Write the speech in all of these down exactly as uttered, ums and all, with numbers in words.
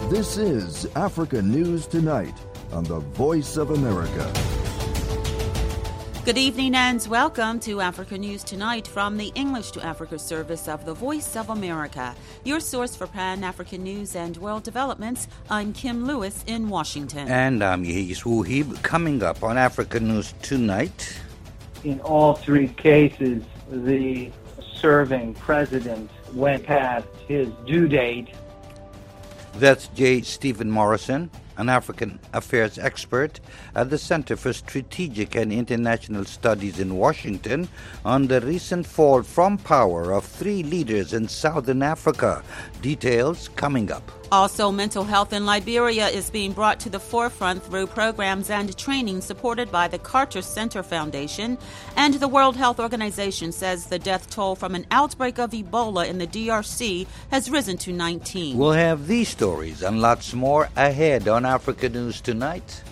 This is Africa News Tonight on the Voice of America. Good evening and welcome to Africa News Tonight from the English to Africa service of the Voice of America, your source for Pan-African news and world developments. I'm Kim Lewis in Washington. And I'm Yehis Wuhib. Coming up on Africa News Tonight. In all three cases, the serving president went past his due date. That's J. Stephen Morrison, an African affairs expert at the Center for Strategic and International Studies in Washington, on the recent fall from power of three leaders in Southern Africa. Details coming up. Also, mental health in Liberia is being brought to the forefront through programs and training supported by the Carter Center Foundation. And the World Health Organization says the death toll from an outbreak of Ebola in the D R C has risen to nineteen. We'll have these stories and lots more ahead on Africa News Tonight.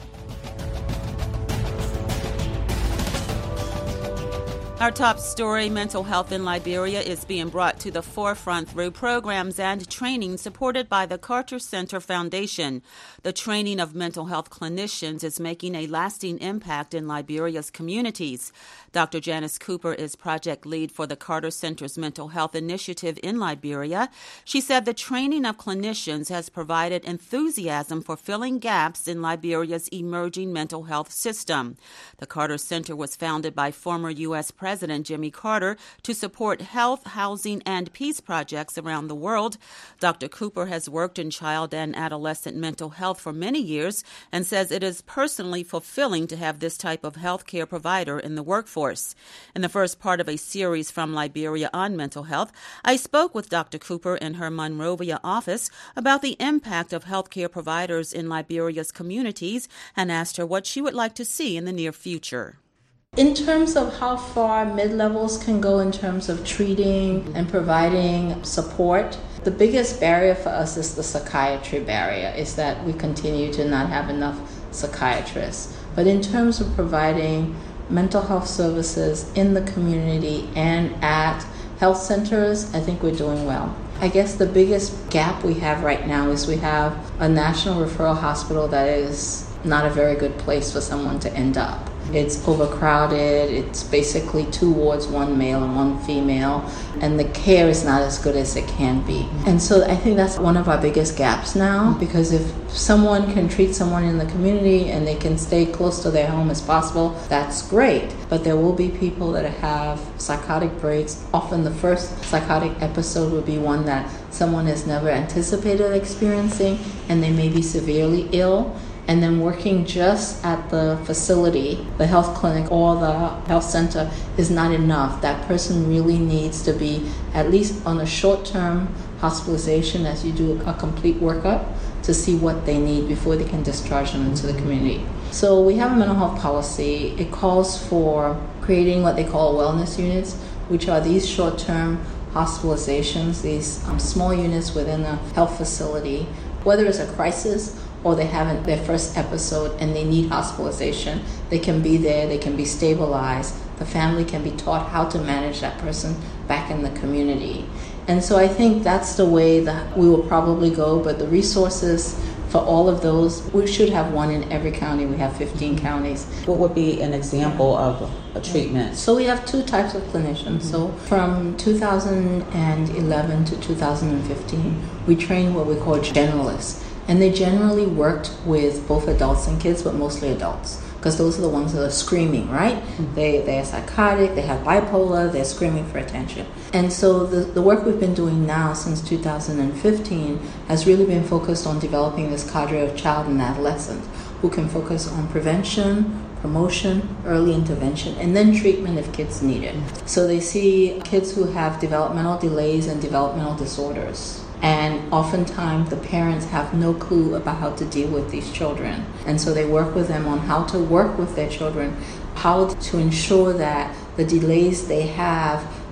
Our top story, mental health in Liberia, is being brought to the forefront through programs and training supported by the Carter Center Foundation. The training of mental health clinicians is making a lasting impact in Liberia's communities. Doctor Janice Cooper is project lead for the Carter Center's mental health initiative in Liberia. She said the training of clinicians has provided enthusiasm for filling gaps in Liberia's emerging mental health system. The Carter Center was founded by former U S President President Jimmy Carter to support health, housing, and peace projects around the world. Doctor Cooper has worked in child and adolescent mental health for many years and says it is personally fulfilling to have this type of health care provider in the workforce. In the first part of a series from Liberia on mental health, I spoke with Doctor Cooper in her Monrovia office about the impact of health care providers in Liberia's communities and asked her what she would like to see in the near future. In terms of how far mid-levels can go in terms of treating and providing support, the biggest barrier for us is the psychiatry barrier, is that we continue to not have enough psychiatrists. But in terms of providing mental health services in the community and at health centers, I think we're doing well. I guess the biggest gap we have right now is we have a national referral hospital that is not a very good place for someone to end up. It's overcrowded, it's basically two wards, one male and one female, and the care is not as good as it can be. And so I think that's one of our biggest gaps now, because if someone can treat someone in the community and they can stay close to their home as possible, that's great. But there will be people that have psychotic breaks. Often the first psychotic episode would be one that someone has never anticipated experiencing, and they may be severely ill. And then working just at the facility, the health clinic or the health center is not enough. That person really needs to be at least on a short-term hospitalization as you do a complete workup to see what they need before they can discharge them into the community. So we have a mental health policy. It calls for creating what they call wellness units, which are these short-term hospitalizations, these um, small units within a health facility, whether it's a crisis or they haven't their first episode and they need hospitalization, they can be there, they can be stabilized, the family can be taught how to manage that person back in the community. And so I think that's the way that we will probably go, but the resources for all of those, we should have one in every county. We have fifteen counties. What would be an example of a treatment? So we have two types of clinicians. Mm-hmm. So from two thousand eleven to two thousand fifteen, we trained what we call generalists. And they generally worked with both adults and kids, but mostly adults, because those are the ones that are screaming, right? Mm-hmm. They, they're psychotic, they have bipolar, they're screaming for attention. And so the, the work we've been doing now since two thousand fifteen has really been focused on developing this cadre of child and adolescents who can focus on prevention, promotion, early intervention, and then treatment if kids need it. Mm-hmm. So they see kids who have developmental delays and developmental disorders. And oftentimes the parents have no clue about how to deal with these children. And so they work with them on how to work with their children, how to ensure that the delays they have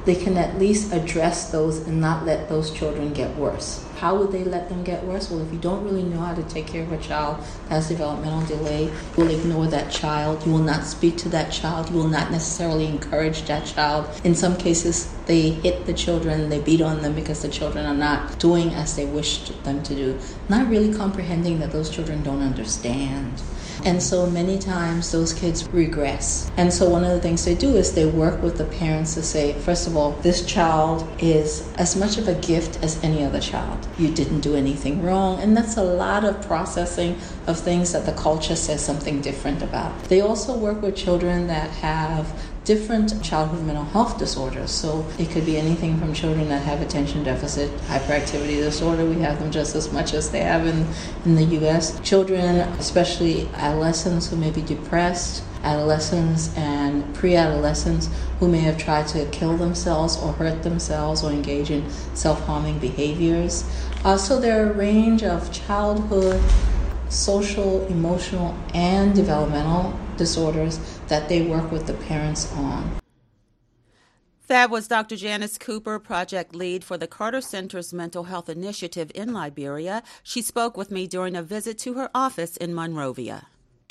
they can at least address those and not let those children get worse. How would they let them get worse? Well, if you don't really know how to take care of a child that has developmental delay, you will ignore that child. You will not speak to that child. You will not necessarily encourage that child. In some cases, they hit the children, they beat on them because the children are not doing as they wish them to do, not really comprehending that those children don't understand. And so many times those kids regress. And so one of the things they do is they work with the parents to say, first of all, this child is as much of a gift as any other child. You didn't do anything wrong. And that's a lot of processing of things that the culture says something different about. They also work with children that have different childhood mental health disorders. So it could be anything from children that have attention deficit hyperactivity disorder. We have them just as much as they have in, in the U S. Children, especially adolescents who may be depressed, adolescents and pre-adolescents who may have tried to kill themselves or hurt themselves or engage in self-harming behaviors. Uh, so there are a range of childhood, social, emotional, and developmental disorders that they work with the parents on. That was Doctor Janice Cooper, project lead for the Carter Center's Mental Health Initiative in Liberia. She spoke with me during a visit to her office in Monrovia.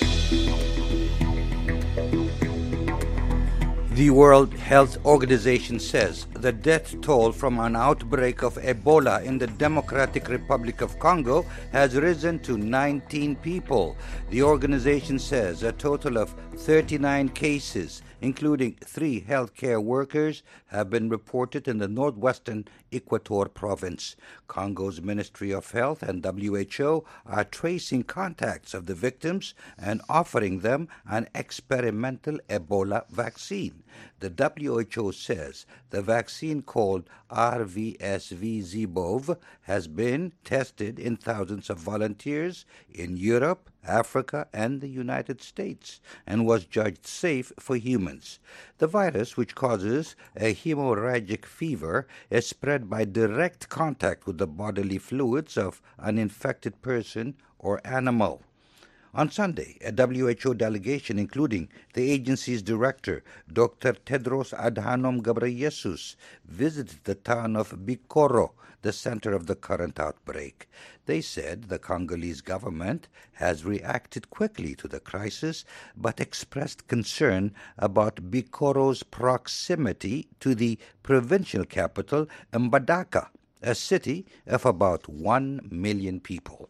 The World Health Organization says the death toll from an outbreak of Ebola in the Democratic Republic of Congo has risen to nineteen people. The organization says a total of thirty-nine cases, including three healthcare workers, have been reported in the northwestern Equator province. Congo's Ministry of Health and W H O are tracing contacts of the victims and offering them an experimental Ebola vaccine. The W H O says the vaccine called R V S V Zebov has been tested in thousands of volunteers in Europe, Africa, and the United States and was judged safe for humans. The virus, which causes a hemorrhagic fever, is spread by direct contact with the bodily fluids of an infected person or animal. On Sunday, a W H O delegation, including the agency's director, Doctor Tedros Adhanom Ghebreyesus, visited the town of Bikoro, the center of the current outbreak. They said the Congolese government has reacted quickly to the crisis, but expressed concern about Bikoro's proximity to the provincial capital, Mbandaka, a city of about one million people.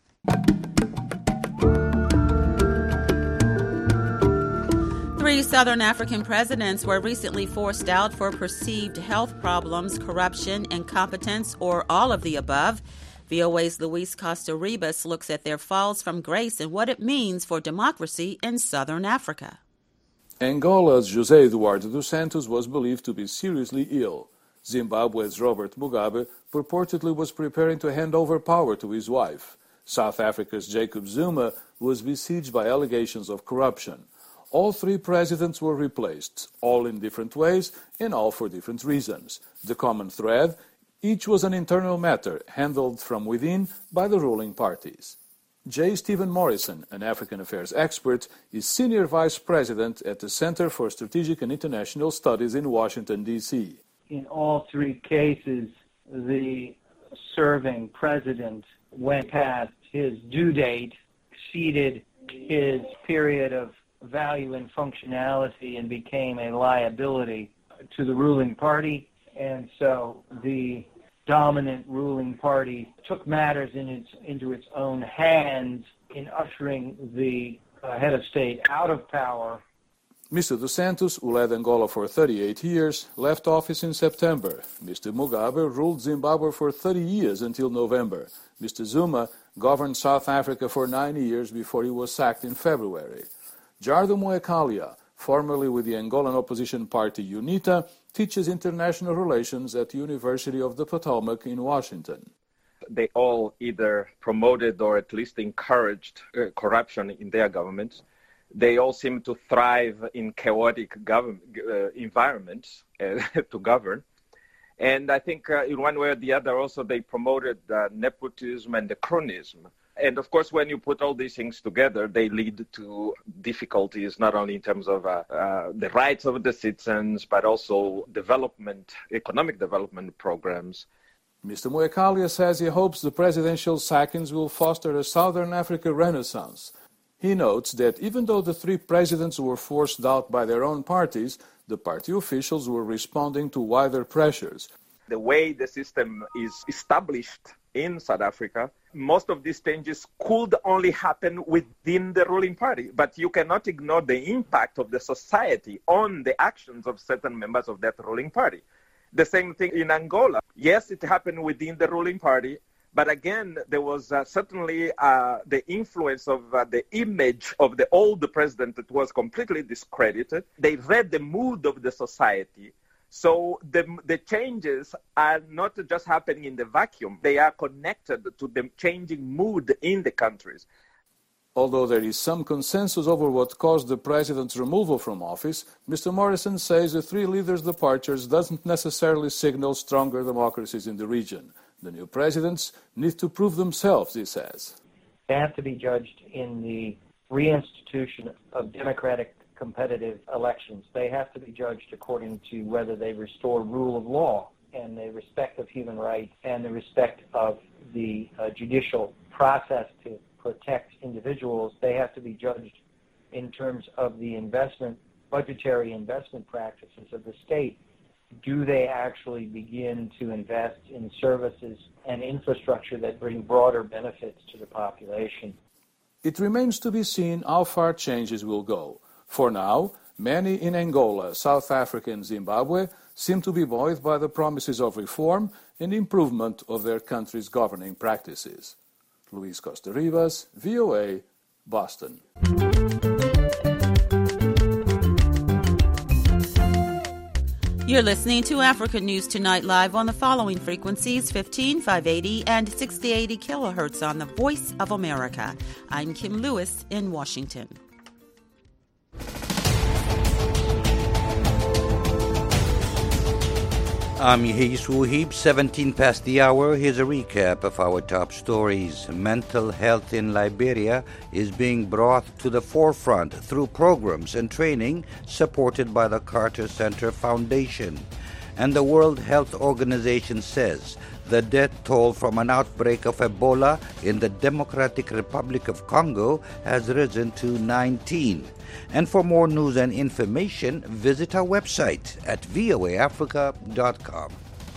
Three Southern African presidents were recently forced out for perceived health problems, corruption, incompetence, or all of the above. V O A's Luis Costa-Ribas looks at their falls from grace and what it means for democracy in Southern Africa. Angola's José Eduardo dos Santos was believed to be seriously ill. Zimbabwe's Robert Mugabe purportedly was preparing to hand over power to his wife. South Africa's Jacob Zuma was besieged by allegations of corruption. All three presidents were replaced, all in different ways and all for different reasons. The common thread, each was an internal matter handled from within by the ruling parties. J. Stephen Morrison, an African affairs expert, is Senior Vice President at the Center for Strategic and International Studies in Washington, D C In all three cases, the serving president went past his due date, exceeded his period of value and functionality, and became a liability to the ruling party. And so the dominant ruling party took matters in its, into its own hands in ushering the uh, head of state out of power. Mister Dos Santos, who led Angola for thirty-eight years, left office in September. Mister Mugabe ruled Zimbabwe for thirty years until November. Mister Zuma governed South Africa for nine years before he was sacked in February. Jardim Moekalia, formerly with the Angolan opposition party UNITA, teaches international relations at the University of the Potomac in Washington. They all either promoted or at least encouraged uh, corruption in their governments. They all seem to thrive in chaotic government, uh, environments uh, to govern. And I think uh, in one way or the other also they promoted uh, nepotism and cronyism. And of course, when you put all these things together, they lead to difficulties, not only in terms of uh, uh, the rights of the citizens, but also development, economic development programs. Mister Moekalia says he hopes the presidential sackings will foster a Southern Africa renaissance. He notes that even though the three presidents were forced out by their own parties, the party officials were responding to wider pressures. The way the system is established in South Africa, most of these changes could only happen within the ruling party. But you cannot ignore the impact of the society on the actions of certain members of that ruling party. The same thing in Angola. Yes, it happened within the ruling party, but again, there was uh, certainly uh, the influence of uh, the image of the old president that was completely discredited. They read the mood of the society. So the, the changes are not just happening in the vacuum. They are connected to the changing mood in the countries. Although there is some consensus over what caused the president's removal from office, Mister Morrison says the three leaders' departures doesn't necessarily signal stronger democracies in the region. The new presidents need to prove themselves, he says. They have to be judged in the reinstitution of democratic competitive elections. They have to be judged according to whether they restore rule of law and the respect of human rights and the respect of the uh, judicial process to protect individuals. They have to be judged in terms of the investment, budgetary investment practices of the state. Do they actually begin to invest in services and infrastructure that bring broader benefits to the population? It remains to be seen how far changes will go. For now, many in Angola, South Africa and Zimbabwe seem to be buoyed by the promises of reform and improvement of their country's governing practices. Luis Costa-Rivas, V O A, Boston. You're listening to Africa News Tonight live on the following frequencies, fifteen, five eighty, and sixty eighty kilohertz on the Voice of America. I'm Kim Lewis in Washington. I'm Yehis Wuhib, seventeen past the hour. Here's a recap of our top stories. Mental health in Liberia is being brought to the forefront through programs and training supported by the Carter Center Foundation. And the World Health Organization says the death toll from an outbreak of Ebola in the Democratic Republic of Congo has risen to nineteen. And for more news and information, visit our website at v o a africa dot com.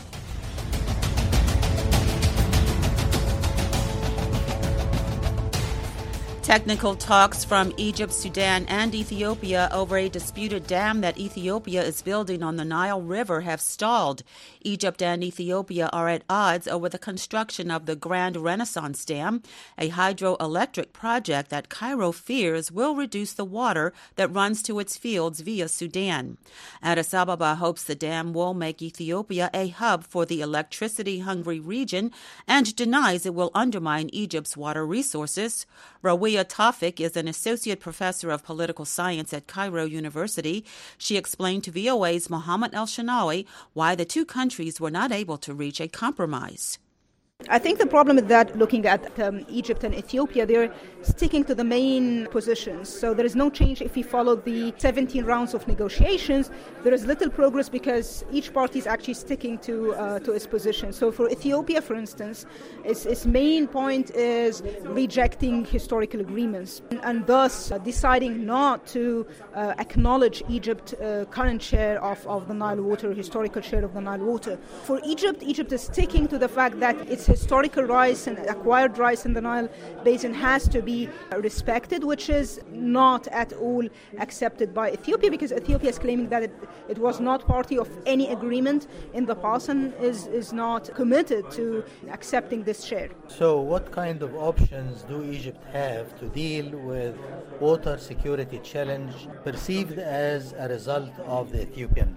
Technical talks from Egypt, Sudan, and Ethiopia over a disputed dam that Ethiopia is building on the Nile River have stalled. Egypt and Ethiopia are at odds over the construction of the Grand Renaissance Dam, a hydroelectric project that Cairo fears will reduce the water that runs to its fields via Sudan. Addis Ababa hopes the dam will make Ethiopia a hub for the electricity-hungry region and denies it will undermine Egypt's water resources. Rawia Tawfik is an associate professor of political science at Cairo University. She explained to V O A's Mohammed El-Shanawi why the two countries were not able to reach a compromise. I think the problem is that looking at um, Egypt and Ethiopia, they're sticking to the main positions. So there is no change if we follow the seventeen rounds of negotiations. There is little progress because each party is actually sticking to uh, to its position. So for Ethiopia, for instance, its, its main point is rejecting historical agreements and, and thus uh, deciding not to uh, acknowledge Egypt's uh, current share of, of the Nile water, historical share of the Nile water. For Egypt, Egypt is sticking to the fact that its historical rights and acquired rights in the Nile Basin has to be respected, which is not at all accepted by Ethiopia because Ethiopia is claiming that it, it was not party of any agreement in the past and is, is not committed to accepting this share. So what kind of options do Egypt have to deal with water security challenge perceived as a result of the Ethiopian dam?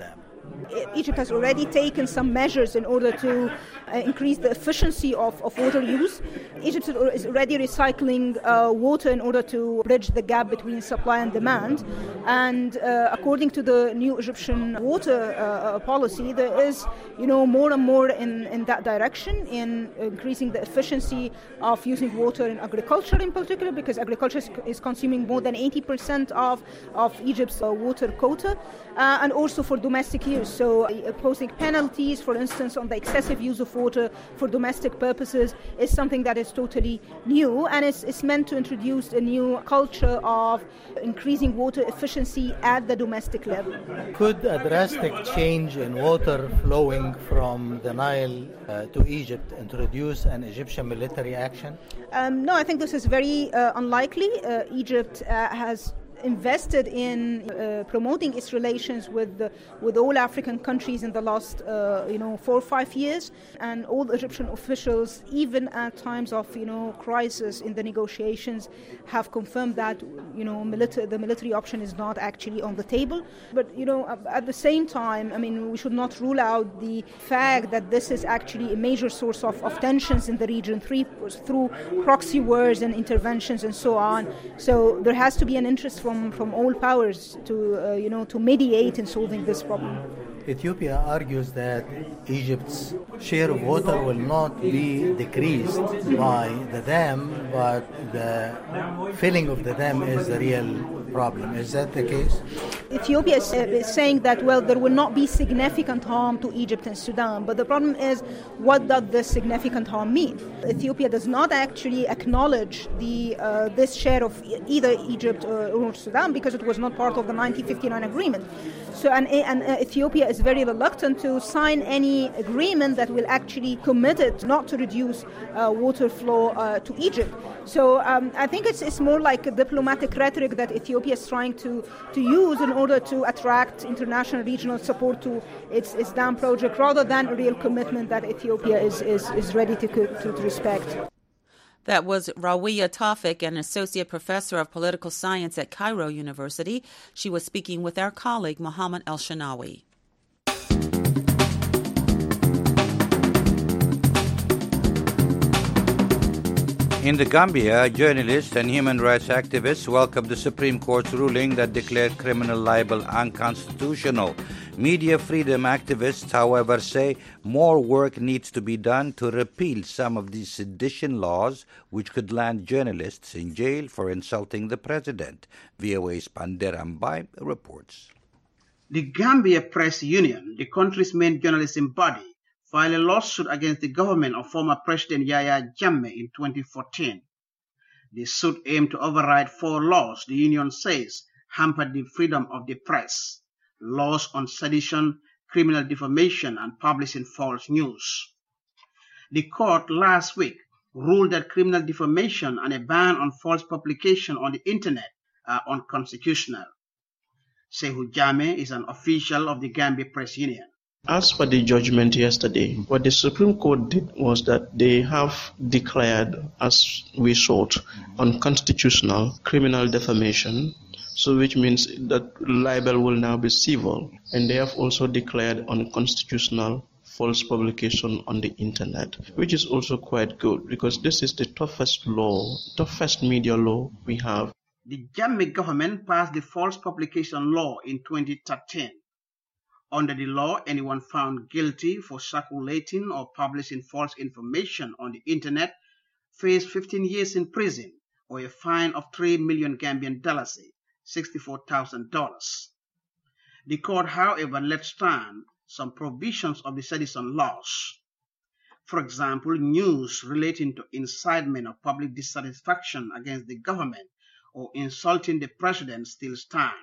Egypt has already taken some measures in order to uh, increase the efficiency of, of water use. Egypt is already recycling uh, water in order to bridge the gap between supply and demand. And uh, according to the new Egyptian water uh, policy, there is, you know, more and more in, in that direction, in increasing the efficiency of using water in agriculture in particular, because agriculture is, is consuming more than eighty percent of, of Egypt's uh, water quota, uh, and also for domestic use. So uh, imposing penalties, for instance, on the excessive use of water for domestic purposes is something that is totally new, and it's, it's meant to introduce a new culture of increasing water efficiency at the domestic level. Could a drastic change in water flowing from the Nile uh, to Egypt introduce an Egyptian military action? Um, no, I think this is very uh, unlikely. Uh, Egypt uh, has invested in uh, promoting its relations with the, with all African countries in the last uh, you know four or five years, and all Egyptian officials, even at times of you know crisis in the negotiations, have confirmed that you know military, the military option is not actually on the table. But you know at the same time, I mean, we should not rule out the fact that this is actually a major source of, of tensions in the region through, through proxy wars and interventions and so on. So there has to be an interest from From, from all powers to uh, you know to mediate in solving this problem. Ethiopia argues that Egypt's share of water will not be decreased by the dam, but the filling of the dam is the real problem. Is that the case? Ethiopia is, uh, is saying that, well, there will not be significant harm to Egypt and Sudan, but the problem is, what does this significant harm mean? Ethiopia does not actually acknowledge the uh, this share of either Egypt or, or Sudan, because it was not part of the nineteen fifty-nine agreement. So, and, and uh, Ethiopia is very reluctant to sign any agreement that will actually commit it not to reduce uh, water flow uh, to Egypt. So um, I think it's, it's more like a diplomatic rhetoric that Ethiopia is trying to, to use in order to attract international regional support to its, its dam project, rather than a real commitment that Ethiopia is, is, is ready to, to, to respect. That was Rawiya Tawfik, an associate professor of political science at Cairo University. She was speaking with our colleague Mohammed El-Shanawi. In the Gambia, journalists and human rights activists welcomed the Supreme Court's ruling that declared criminal libel unconstitutional. Media freedom activists, however, say more work needs to be done to repeal some of these sedition laws, which could land journalists in jail for insulting the president. V O A's Pander Ambay reports. The Gambia Press Union, the country's main journalism body, filed a lawsuit against the government of former President Yahya Jammeh in twenty fourteen. The suit aimed to override four laws the union says hampered the freedom of the press: laws on sedition, criminal defamation, and publishing false news. The court last week ruled that criminal defamation and a ban on false publication on the internet are unconstitutional. Sehu Jammeh is an official of the Gambia Press Union. As per the judgment yesterday, what the Supreme Court did was that they have declared, as we sought, unconstitutional criminal defamation, so which means that libel will now be civil, and they have also declared unconstitutional false publication on the internet, which is also quite good because this is the toughest law, toughest media law we have. The Jammeh government passed the false publication law in twenty thirteen. Under the law, anyone found guilty for circulating or publishing false information on the internet faced fifteen years in prison or a fine of three million Gambian dollars, sixty-four thousand dollars. The court, however, let stand some provisions of the sedition laws. For example, news relating to incitement of public dissatisfaction against the government or insulting the president still stand.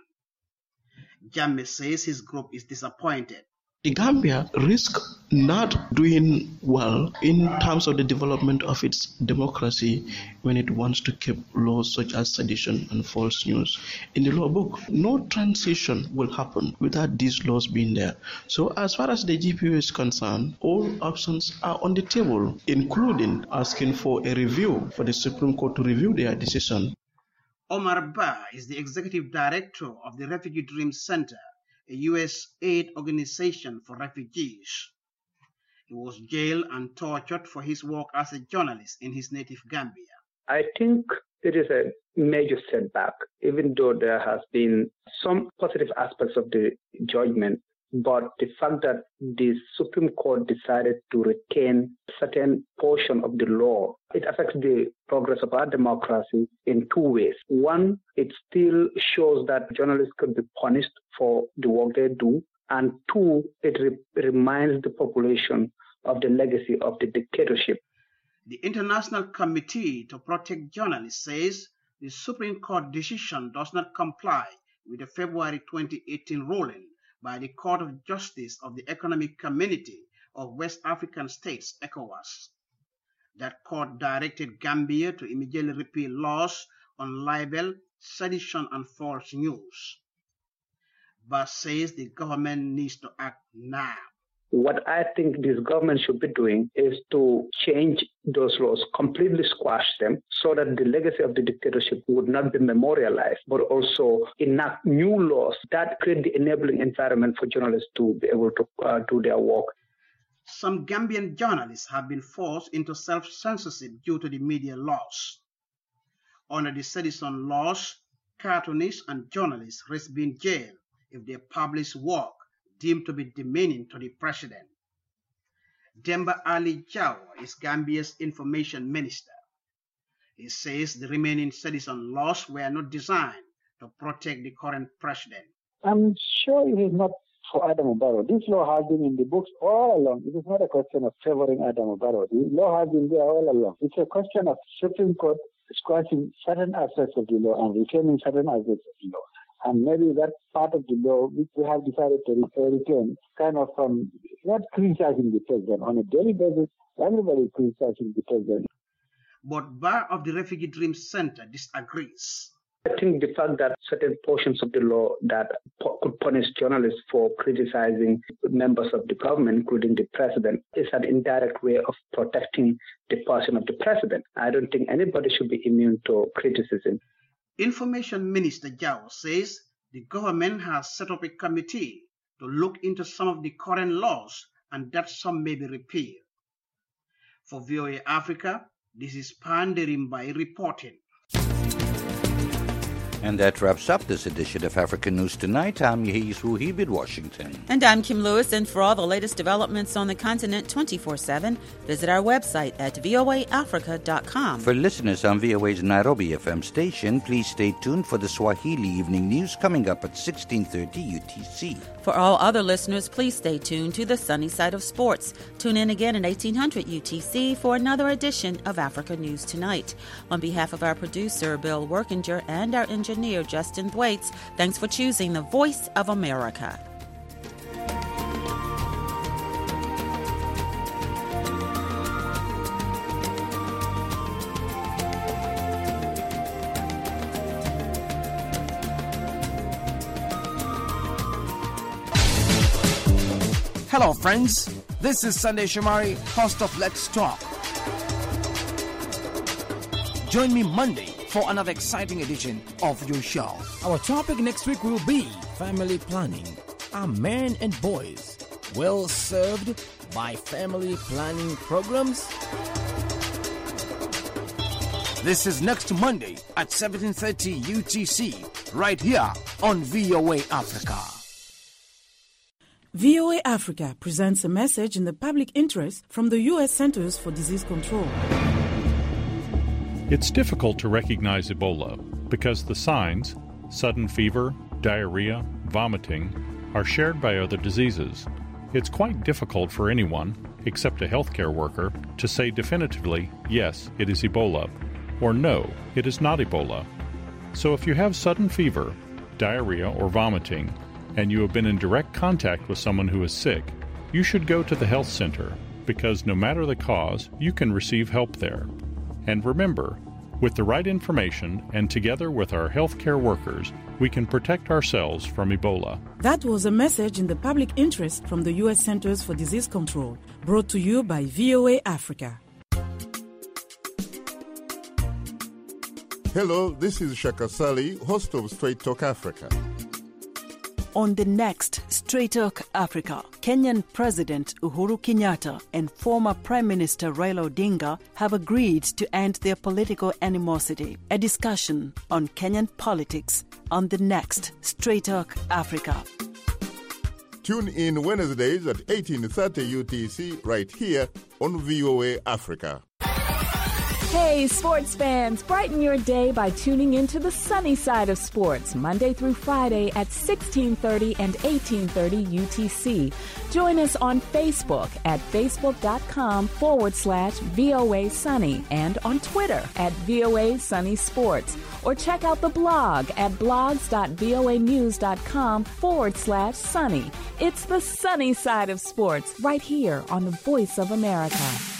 Jammeh says his group is disappointed. The Gambia risks not doing well in terms of the development of its democracy when it wants to keep laws such as sedition and false news in the law book. No transition will happen without these laws being there. So as far as the G P U is concerned, all options are on the table, including asking for a review, for the Supreme Court to review their decision. Omar Ba is the executive director of the Refugee Dream Center, a U S aid organization for refugees. He was jailed and tortured for his work as a journalist in his native Gambia. I think it is a major setback, even though there has been some positive aspects of the judgment. But the fact that the Supreme Court decided to retain certain portion of the law, it affects the progress of our democracy in two ways. One, it still shows that journalists could be punished for the work they do. And two, it re- reminds the population of the legacy of the dictatorship. The International Committee to Protect Journalists says the Supreme Court decision does not comply with the February twenty eighteen ruling by the Court of Justice of the Economic Community of West African States, ECOWAS. That court directed Gambia to immediately repeal laws on libel, sedition, and false news, but says the government needs to act now. What I think this government should be doing is to change those laws, completely squash them, so that the legacy of the dictatorship would not be memorialized, but also enact new laws that create the enabling environment for journalists to be able to uh, do their work. Some Gambian journalists have been forced into self-censorship due to the media laws. Under the sedition laws, cartoonists and journalists risk being jailed if they publish work deemed to be demeaning to the president. Demba Ali Jaw is Gambia's information minister. He says the remaining sedition laws were not designed to protect the current president. I'm sure it is not for Adam Barrow. This law has been in the books all along. It is not a question of favoring Adam Barrow. The law has been there all along. It's a question of Supreme Court squashing certain aspects of the law and retaining certain aspects of the law. And maybe that part of the law, which we have decided to retain, kind of um, not criticizing the president. On a daily basis, everybody is criticizing the president. But Bar of the Refugee Dream Center disagrees. I think the fact that certain portions of the law that po- could punish journalists for criticizing members of the government, including the president, is an indirect way of protecting the person of the president. I don't think anybody should be immune to criticism. Information Minister Jao says the government has set up a committee to look into some of the current laws and that some may be repealed. For V O A Africa, this is Panderim by reporting. And that wraps up this edition of African News Tonight. I'm Yehis Wuhib in Washington. And I'm Kim Lewis. And for all the latest developments on the continent twenty-four seven, visit our website at voa africa dot com. For listeners on V O A's Nairobi F M station, please stay tuned for the Swahili Evening News coming up at sixteen thirty U T C. For all other listeners, please stay tuned to the sunny side of sports. Tune in again at eighteen hundred U T C for another edition of Africa News Tonight. On behalf of our producer, Bill Workinger, and our engineer, Justin Thwaites, thanks for choosing the Voice of America. Hello, friends. This is Sunday Shamari, host of Let's Talk. Join me Monday for another exciting edition of your show. Our topic next week will be family planning. Are men and boys well served by family planning programs? This is next Monday at seventeen thirty U T C, right here on V O A Africa. V O A Africa presents a message in the public interest from the U S Centers for Disease Control. It's difficult to recognize Ebola because the signs, sudden fever, diarrhea, vomiting, are shared by other diseases. It's quite difficult for anyone, except a healthcare worker, to say definitively, yes, it is Ebola, or no, it is not Ebola. So if you have sudden fever, diarrhea, or vomiting, and you have been in direct contact with someone who is sick, you should go to the health center, because no matter the cause, you can receive help there. And remember, with the right information and together with our healthcare workers, we can protect ourselves from Ebola. That was a message in the public interest from the U S Centers for Disease Control, brought to you by V O A Africa. Hello, this is Shaka Sali, host of Straight Talk Africa. On the next Straight Talk Africa, Kenyan President Uhuru Kenyatta and former Prime Minister Raila Odinga have agreed to end their political animosity. A discussion on Kenyan politics on the next Straight Talk Africa. Tune in Wednesdays at eighteen thirty U T C right here on V O A Africa. Hey, sports fans, brighten your day by tuning into the sunny side of sports, Monday through Friday at sixteen thirty and eighteen thirty U T C. Join us on Facebook at facebook.com forward slash VOA Sunny and on Twitter at VOA Sunny Sports. Or check out the blog at blogs.voanews.com forward slash sunny. It's the sunny side of sports right here on the Voice of America.